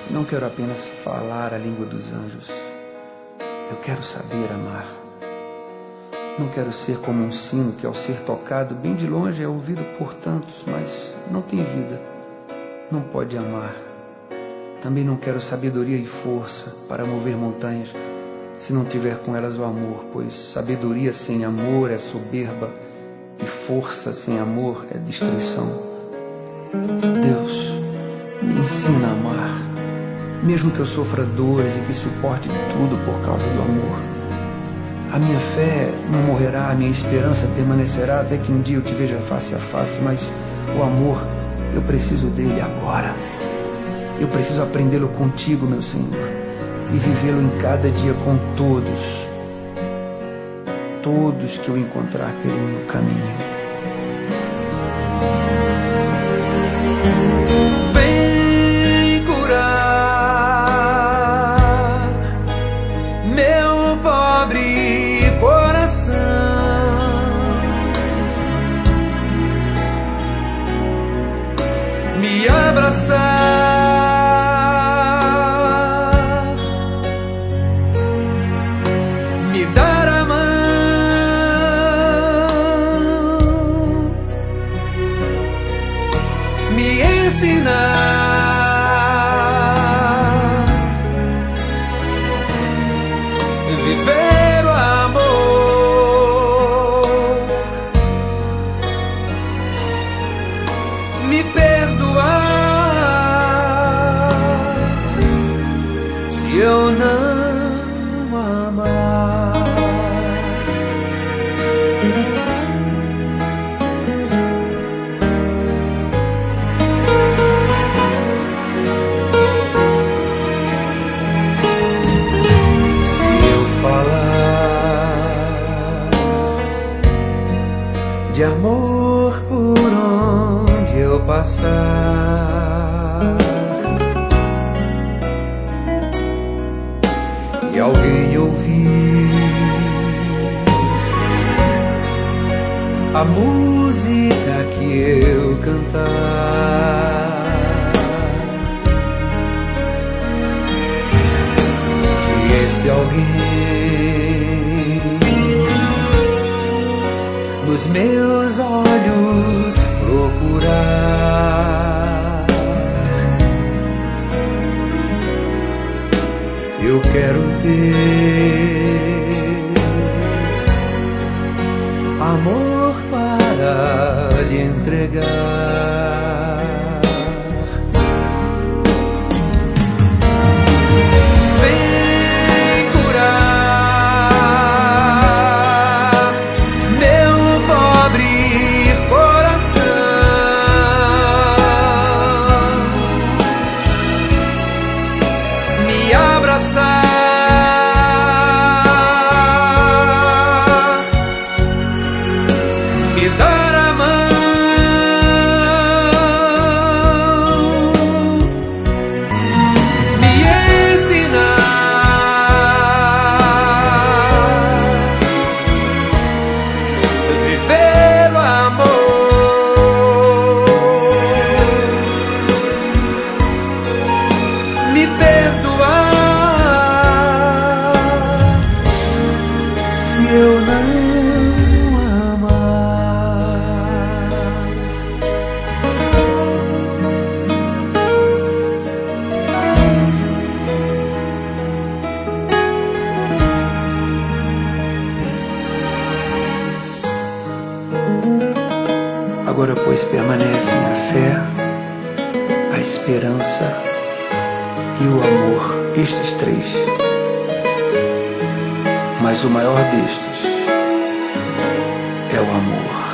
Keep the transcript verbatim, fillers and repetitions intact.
Não quero apenas falar a língua dos anjos. Eu quero saber amar. Não quero ser como um sino que, ao ser tocado bem de longe, é ouvido por tantos, mas não tem vida, não pode amar. Também não quero sabedoria e força para mover montanhas, se não tiver com elas o amor, pois sabedoria sem amor é soberba e força sem amor é destruição. Deus, me ensina a amar, mesmo que eu sofra dores e que suporte tudo por causa do amor. A minha fé não morrerá, a minha esperança permanecerá até que um dia eu te veja face a face, mas o amor, eu preciso dele agora. Eu preciso aprendê-lo contigo, meu Senhor, e vivê-lo em cada dia com todos, todos que eu encontrar pelo meu caminho. Vem curar meu pobre coração, me abraçar, me dar a mão, me ensinar, viver o amor, me perdoar se eu não amar. Se eu falar de amor por onde eu passar e alguém ouvir a música que eu cantar, se esse alguém nos meus olhos procurar, eu quero ter amor para lhe entregar. Vem curar meu pobre coração, me abraçar, me dar a mão, me ensinar, viver o amor, me perdoar se eu não amar. Agora, pois, permanecem a fé, a esperança e o amor, estes três. Mas o maior destes é o amor.